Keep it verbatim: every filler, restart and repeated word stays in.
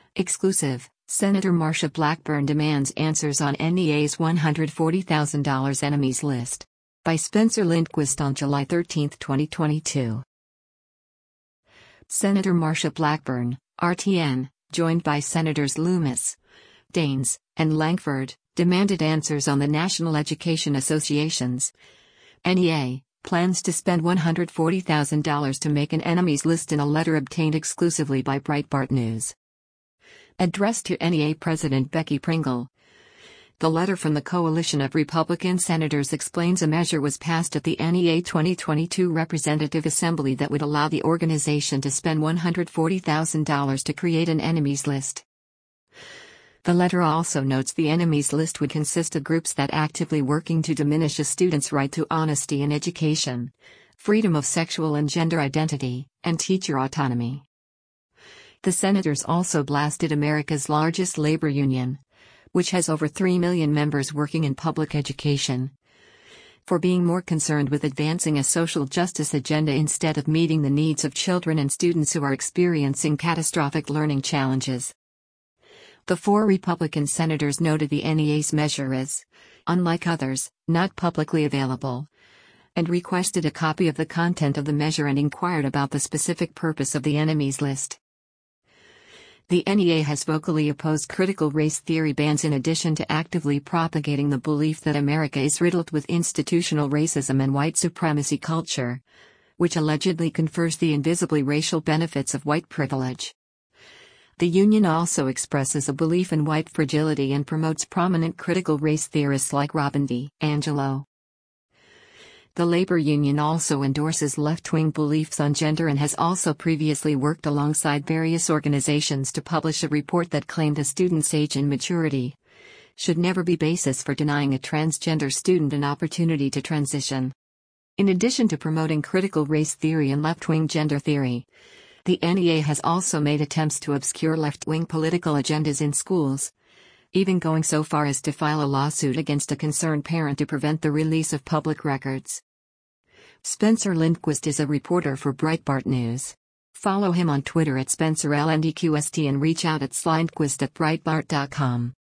Exclusive: Senator Marsha Blackburn demands answers on N E A's one hundred forty thousand dollars enemies list. By Spencer Lindquist on July thirteenth, twenty twenty-two. Senator Marsha Blackburn, R T N, joined by Senators Loomis, Daines, and Lankford, demanded answers on the National Education Association's N E A plans to spend one hundred forty thousand dollars to make an enemies list in a letter obtained exclusively by Breitbart News. Addressed to N E A President Becky Pringle, the letter from the coalition of Republican senators explains a measure was passed at the N E A twenty twenty-two Representative Assembly that would allow the organization to spend one hundred forty thousand dollars to create an enemies list. The letter also notes the enemies list would consist of groups that actively working to diminish a student's right to honesty in education, freedom of sexual and gender identity, and teacher autonomy. The senators also blasted America's largest labor union, which has over three million members working in public education, for being more concerned with advancing a social justice agenda instead of meeting the needs of children and students who are experiencing catastrophic learning challenges. The four Republican senators noted the N E A's measure is, unlike others, not publicly available, and requested a copy of the content of the measure and inquired about the specific purpose of the enemies list. The N E A has vocally opposed critical race theory bans in addition to actively propagating the belief that America is riddled with institutional racism and white supremacy culture, which allegedly confers the invisibly racial benefits of white privilege. The union also expresses a belief in white fragility and promotes prominent critical race theorists like Robin DiAngelo. The labor union also endorses left-wing beliefs on gender and has also previously worked alongside various organizations to publish a report that claimed a student's age and maturity should never be basis for denying a transgender student an opportunity to transition. In addition to promoting critical race theory and left-wing gender theory, the N E A has also made attempts to obscure left-wing political agendas in schools, even going so far as to file a lawsuit against a concerned parent to prevent the release of public records. Spencer Lindquist is a reporter for Breitbart News. Follow him on Twitter at Spencer L N D Q S T and reach out at slindquist at breitbart dot com.